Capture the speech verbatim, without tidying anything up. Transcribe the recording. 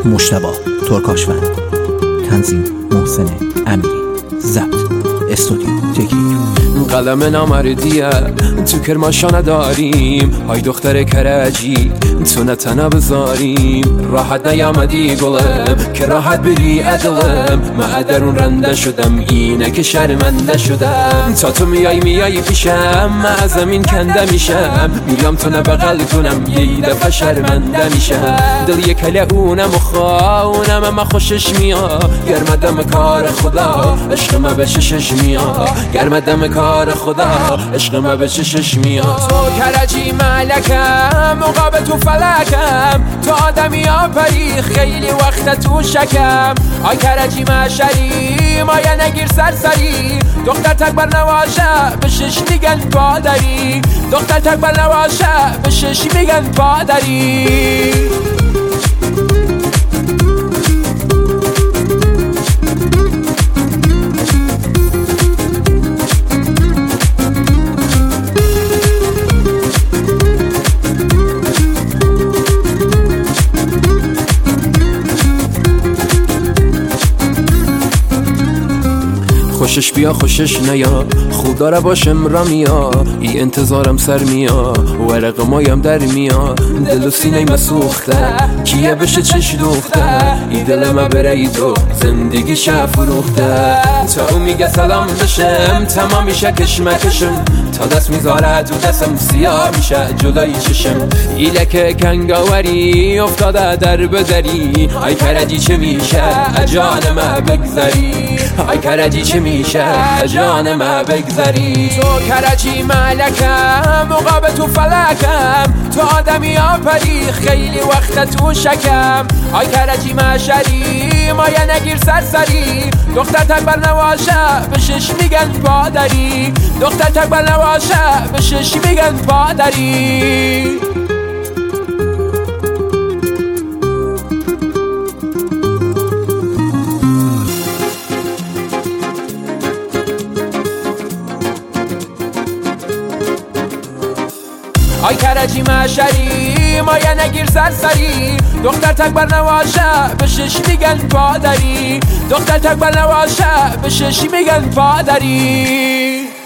مجتبی ترکاشفند، تنظیم محسن امیری، ضبط استودیو تکنیک. قلم نامردیه تو کرماشا نداریم، های دختر کرجی تو نتنه بذاریم. راحت نیامدی گلم که راحت بری ادلم، من درون رنده شدم اینه که شرمنده شدم. تا تو میای میای پیشم من از زمین کنده میشم، میام تو نبغل کنم یه دفعه شرمنده میشم. دل یک کله اونم و خواهونم اما خوشش میاد، گرمدم کار خدا عشق ما به چشش میاد، گرمدم کار خدا عشق ما به چشش میاد. تو کرجی ملکم مقابل تو فلکم، تو آدمی آفری خیلی وقت تو شکم. آی کرجی مشری مایه نگیر سرسری، دختر تکبر نواشه به شش میگن پادری، دختر تکبر نواشه به شش میگن پادری. خوشش بیا خوشش نیا، خوب داره باشم را میا، ای انتظارم سر میا، ورق مایم در میا. دل و سینه مسوخته کیه بشه چش دوخته، ای دل ما بره ای تو زندگی شه فروخته. تا او میگه سلام بشم تمام میشه کشمکشم، تا دست میذاره تو دستم سیاه میشه جلوی چشم. ایله که کنگاوری افتاده در بدری، ای کرجی چه میشه جان ما بگذری، ای کرجی چه میشه جان ما بگذری. تو کرجی ملکم مقابل تو فلکم، تو آدمی آفری خیلی وقت تو شکم. ای کرجی مشری مایه نگیر سرسری، دختر تکبر نواشه به شش میگن پادری، دختر تکبر نواشه به شش میگن پادری. آی کرجی مشری مایه نگیر سرسری، دختر تکبر نواشه به شش میگن پادری، دختر تکبر نواشه به شش میگن پادری.